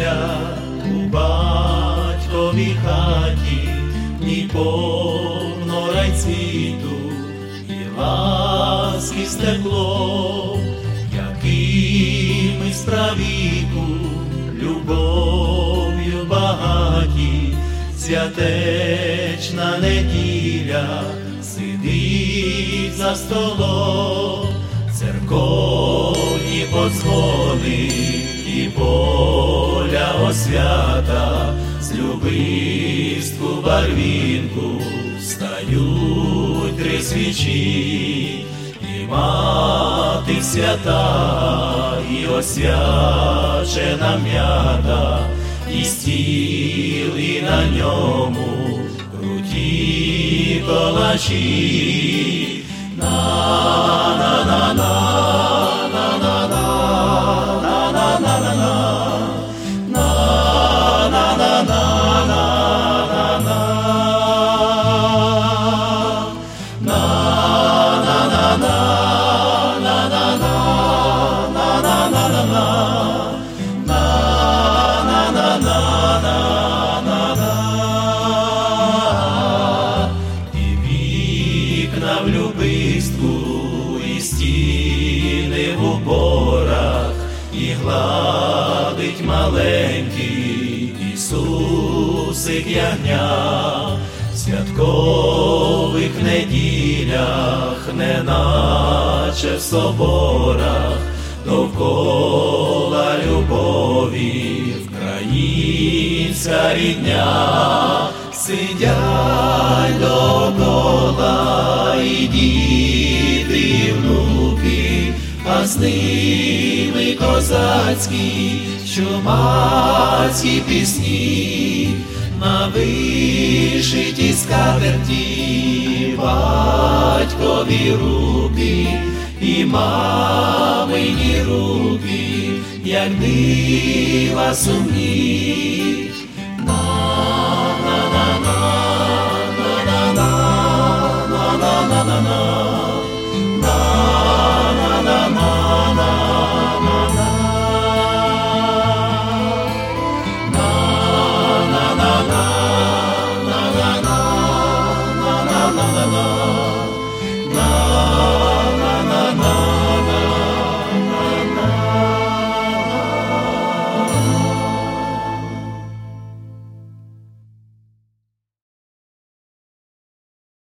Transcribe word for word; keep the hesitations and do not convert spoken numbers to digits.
неділя у батьковій хаті, ні повно райцвіту і ласки стекло, якими справіку любов'ю багаті, святечна неділя сидить за столом, церковні подзвони і поля освята, з любистку барвінку стають три свічі, і мати свята, і освячена м'ята, і стіл, і на ньому круті колачі. В любистку, і стіни в упорах, і гладить маленький Ісусик ягня. В святкових неділях, неначе в соборах, довкола любові українська рідня. Сидять довкола і діти, і внуки, а з ними козацькі, чумацькі пісні, на вишитій скатерті батькові руки і мамині руки, як дива сумні.